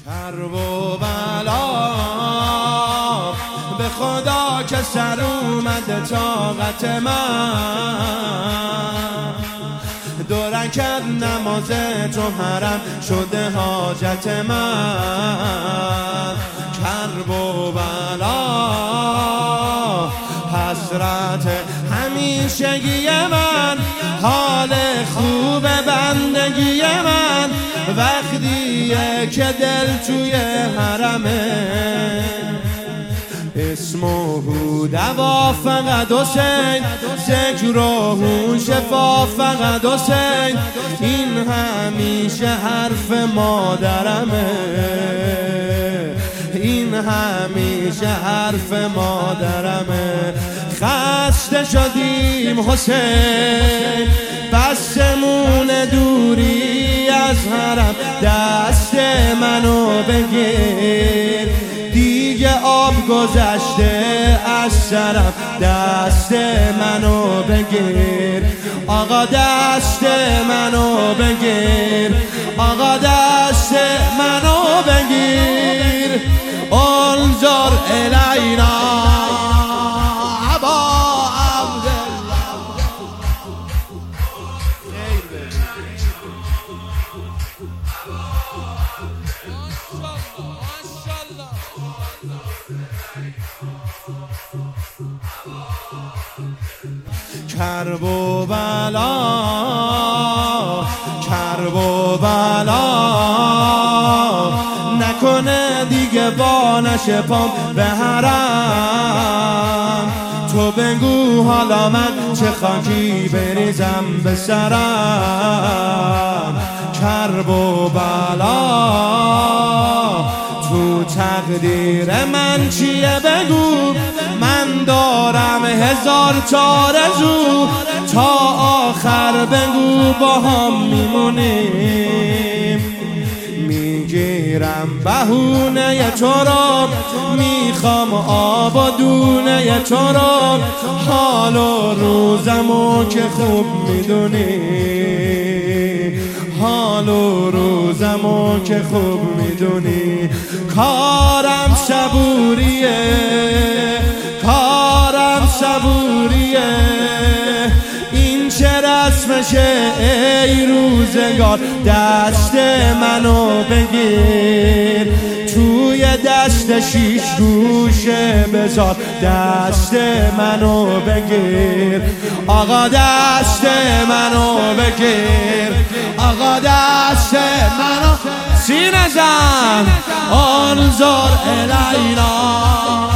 کرب و بلا به خدا که سر اومده طاقت من، دو رکعت نماز تو حرم شده حاجت من. کرب و بلا حسرت همیشگی من، حال خوب بندگی من وقتیه که دل توی حرمه. اسمه دوا فقط حسین، ذکر و شفا فقط حسین، این همیشه حرف مادرمه، این همیشه حرف مادرمه. خسته شدیم حسین بسمون دوری از حرم، دست منو بگیر دیگه آب گذشته از سرم، دست منو بگیر آقا، دست منو بگیر آقا، دست منو بگیر. انظر الینا ابا عبدالله. کرب و بلا، کرب و بلا نکنه دیگه با نشه پام به حرم. تو بگو حالا من چه خاکی بریزم به سرم. کرب و بلا تو تقدیر من چیه بگو، من دارم هزار تا آرزو، تا آخر بگو با هم میمونیم. میگیرم بهونه تو رو، میخوام آب و دونه تو رو، حال و روزمو که خوب میدونی، حال و روزمو که خوب میدونی. کارم صبوریه، کارم صبوریه، این چه رسمشه ای روزگار. دست منو بگیر توی دست شیش گوشه بذار، دست منو بگیر آقا، دست منو بگیر آقا، دست منو. سینه زن انظر الینا